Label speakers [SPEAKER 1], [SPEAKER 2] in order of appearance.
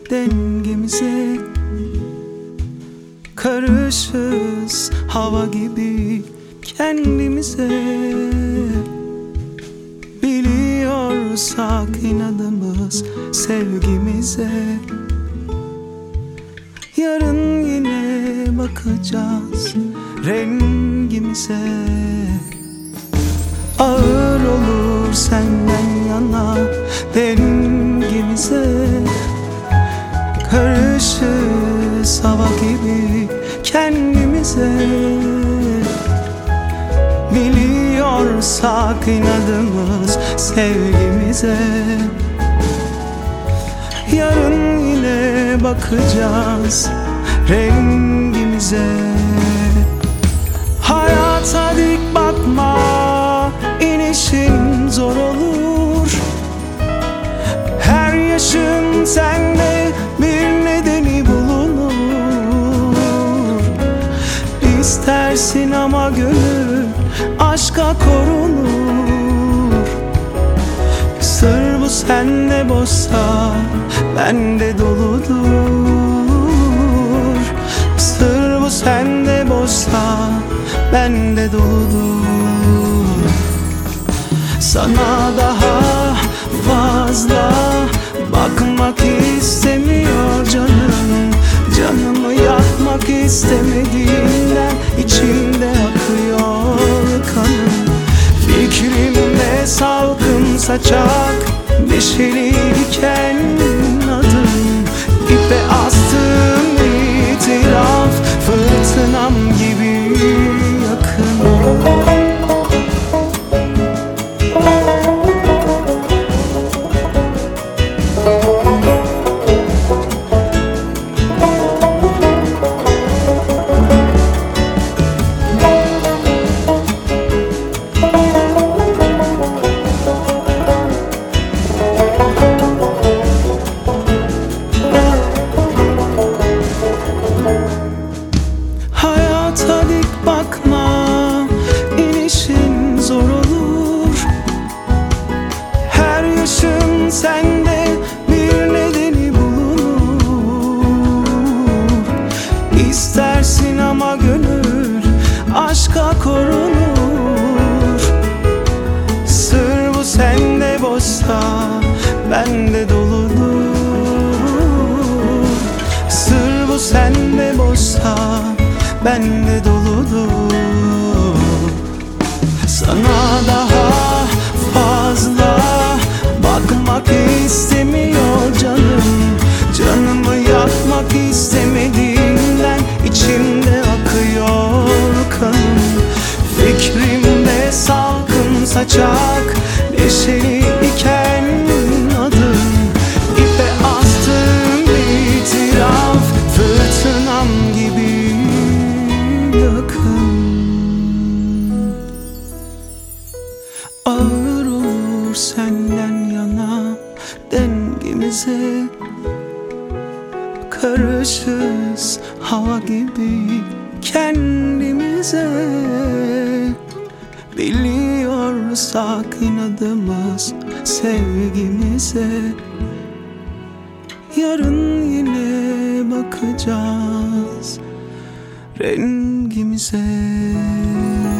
[SPEAKER 1] dengemize. Karışız hava gibi kendimize. Biliyorsak inadımız sevgimize. Yarın yine bakacağız rengimize. Ağır olur senden yana dengemize. Karışız hava gibi kendimize. Biliyorsak inadımız sevgimize. Yarın yine bakacağız rengimize. Hayata dik bakma, inişin zor olur. Her yaşın sende bir nedeni bulunur. İstersin ama gönül aşka korunur. Sır bu sende boşsa bende doludur. Sır bu sende boşsa bende doludur. Sana daha fazla bakmak istemiyor canım. Canımı yakmak istemediğinden içimde akıyor kanım. Fikrimde salkım saçak neşeliyken adım. İpe astım itiraf fırtınam gibi yakın. Hayata dik bakma, inişin zor olur. Her yaşın sende bir nedeni bulunur. İstersin ama gönül aşka korunur. Sır bu sende boşsa bende doludur. Sır bu sende boşsa bende doludur. Sana daha fazla bakmak istemiyor canım. Canımı yakmak istemediğinden içimde akıyor kanım. Fikrimde salkım saçak neşeli iken adım. İpe astım itiraf fırtınam gibi yakın. Ağır olur senden yana dengemize. Karışız hava gibi kendimize. Biliyorsak inadımız sevgimize. Yarın yine bakacağız rengimize.